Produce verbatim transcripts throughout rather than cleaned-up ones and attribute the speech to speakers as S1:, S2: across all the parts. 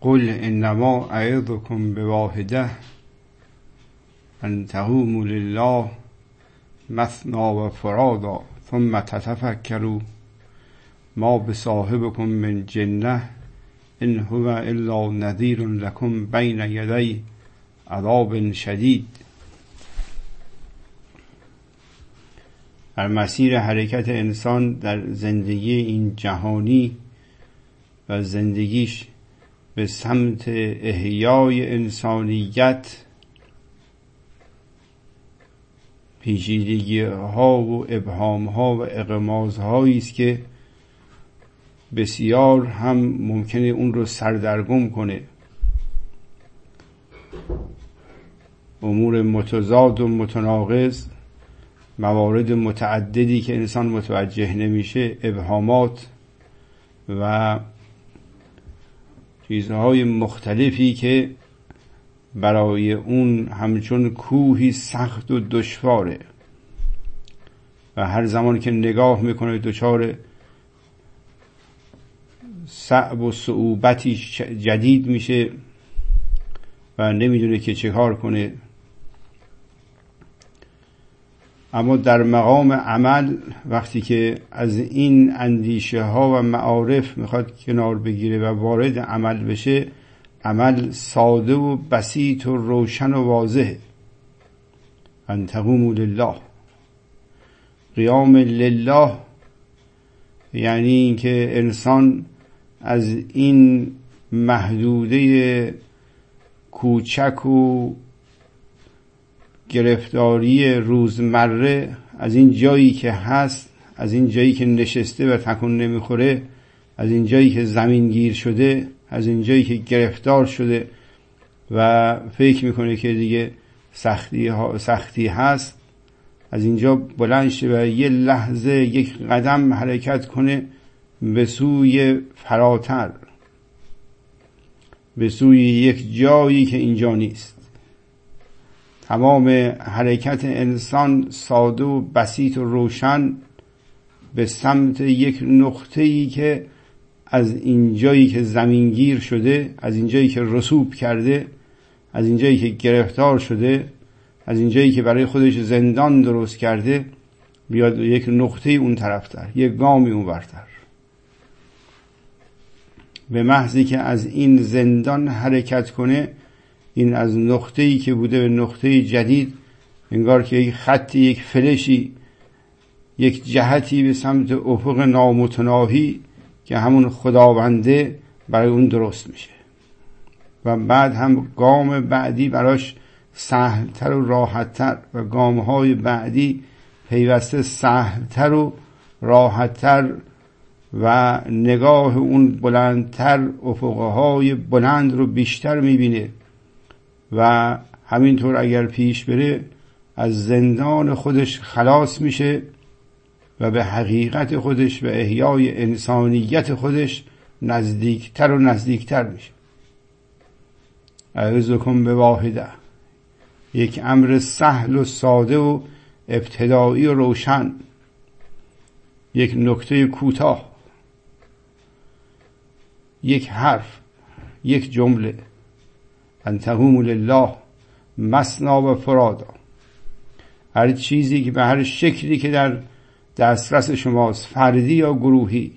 S1: قل انما اعظكم بواحده ان تقوموا لله مثنی و فرادا ثم تتفکروا ما بصاحبكم من جنه ان هو الا نذیر لكم بین یدی عذاب شدید. در مسیر حرکت انسان در زندگی این جهانی و زندگیش به سمت احیای انسانیت، پیچیدگی ها و ابهام ها و اغماض هایی است که بسیار هم ممکنه اون رو سردرگم کنه. امور متضاد و متناقض، موارد متعددی که انسان متوجه نمیشه، ابهامات و چیزهای مختلفی که برای اون همچون کوهی سخت و دشواره و هر زمان که نگاه میکنه دچار صعب و صعوبتی جدید میشه و نمیدونه که چه کار کنه. اما در مقام عمل وقتی که از این اندیشه ها و معارف میخواد کنار بگیره و وارد عمل بشه، عمل ساده و بسیط و روشن و واضحه. ان تقوموا لله، قیام لله یعنی اینکه انسان از این محدوده کوچک و گرفتاری روزمره، از این جایی که هست، از این جایی که نشسته و تکون نمیخوره، از این جایی که زمین گیر شده، از این جایی که گرفتار شده و فکر میکنه که دیگه سختی, ها سختی هست، از اینجا بلند شه و یه لحظه یک قدم حرکت کنه به سوی فراتر، به سوی یک جایی که اینجا نیست. تمام حرکت انسان ساده و بسیط و روشن به سمت یک نقطه‌ای که از این جایی که زمینگیر شده، از این جایی که رسوب کرده، از این جایی که گرفتار شده، از این جایی که برای خودش زندان درست کرده، بیاد یک نقطه اون طرفتر، یک گامی اون ورتر. به محضی که از این زندان حرکت کنه، این از نقطه‌ای که بوده به نقطه جدید، انگار که یک خطی، یک فلشی، یک جهتی به سمت افق نامتناهی که همون خداونده برای اون درست میشه و بعد هم گام بعدی براش سهلتر و راحتتر و گامهای بعدی پیوسته سهلتر و راحتتر و نگاه اون بلندتر، افقهای بلند رو بیشتر میبینه و همینطور اگر پیش بره از زندان خودش خلاص میشه و به حقیقت خودش و احیای انسانیت خودش نزدیکتر و نزدیکتر میشه. اعظکم بواحده، یک امر سهل و ساده و ابتدایی و روشن، یک نکته کوتاه، یک حرف، یک جمله. ان تقوموا لله مثنی و فرادا، هر چیزی که به هر شکلی که در دسترس شماست، فردی یا گروهی.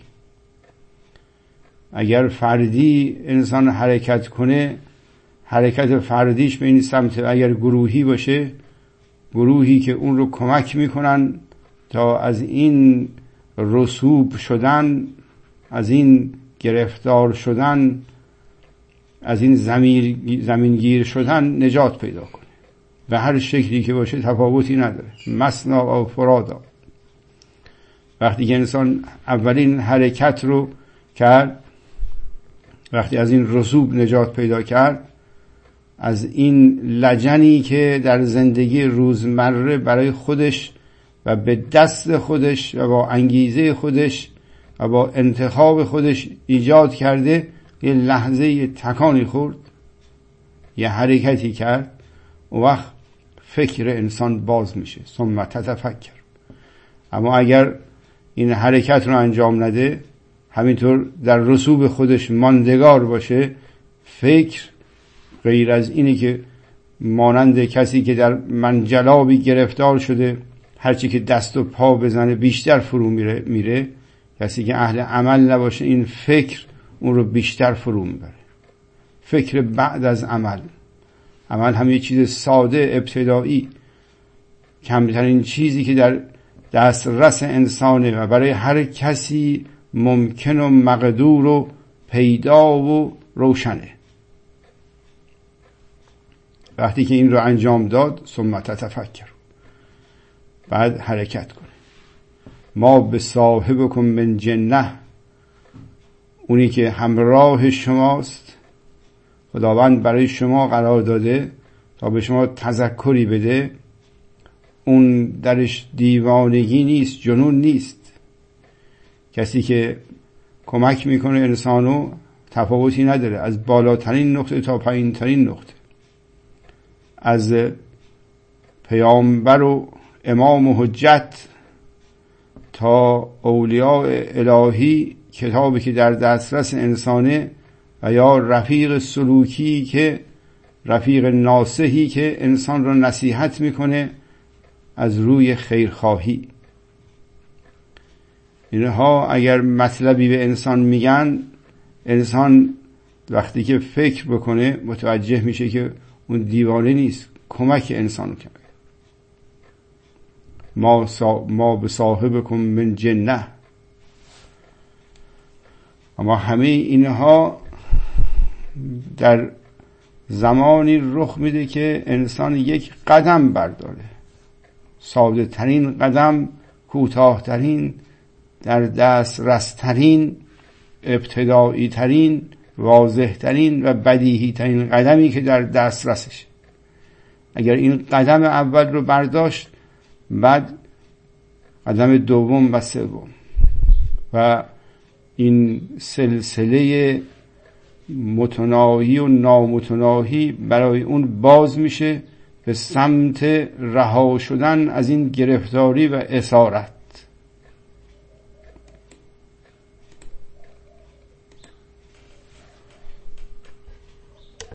S1: اگر فردی انسان حرکت کنه، حرکت فردیش به این سمت، اگر گروهی باشه، گروهی که اون رو کمک میکنن تا از این رسوب شدن، از این گرفتار شدن، از این زمین زمینگیر شدن نجات پیدا کنه. و هر شکلی که باشه تفاوتی نداره، مثنی و فرادا. وقتی که انسان اولین حرکت رو کرد، وقتی از این رسوب نجات پیدا کرد، از این لجنی که در زندگی روزمره برای خودش و به دست خودش و با انگیزه خودش و با انتخاب خودش ایجاد کرده، یه لحظه یه تکانی خورد، یه حرکتی کرد، و وقت فکر انسان باز میشه. ثم تتفکر. اما اگر این حرکت رو انجام نده، همینطور در رسوب خودش ماندگار باشه، فکر غیر از اینه که مانند کسی که در منجلابی گرفتار شده هرچی که دست و پا بزنه بیشتر فرو میره میره کسی که اهل عمل نباشه این فکر اون رو بیشتر فرو میبره. فکر بعد از عمل. عمل هم یه چیز ساده ابتدایی، کمترین چیزی که در دسترس انسانه و برای هر کسی ممکن و مقدور و پیدا و روشنه. وقتی که این رو انجام داد ثم تتفکر، بعد حرکت کنه. ما به صاحبکم من جنه، اونی که همراه شماست خداوند برای شما قرار داده تا به شما تذکری بده، اون درش دیوانگی نیست، جنون نیست. کسی که کمک میکنه انسانو تفاوتی نداره، از بالاترین نقطه تا پایین ترین نقطه، از پیامبر و امام و حجت تا اولیاء الهی، کتابی که در دسترس انسانه و یا رفیق سلوکی که رفیق ناصحی که انسان را نصیحت میکنه از روی خیرخواهی. اینها اگر مطلبی به انسان میگن، انسان وقتی که فکر بکنه متوجه میشه که اون دیوانه نیست، کمک انسانو کرده. ما, صا... ما به صاحبکم من جنه. اما همه اینها در زمانی رخ میده که انسان یک قدم برداره، ساده ترین قدم، کوتاه ترین، در دست رسترین، ابتدایی ترین، واضح ترین و بدیهی ترین قدمی که در دست رسش. اگر این قدم اول رو برداشت، بعد قدم دوم و سوم و این سلسله متناهی و نامتناهی برای اون باز میشه به سمت رها شدن از این گرفتاری و اسارت.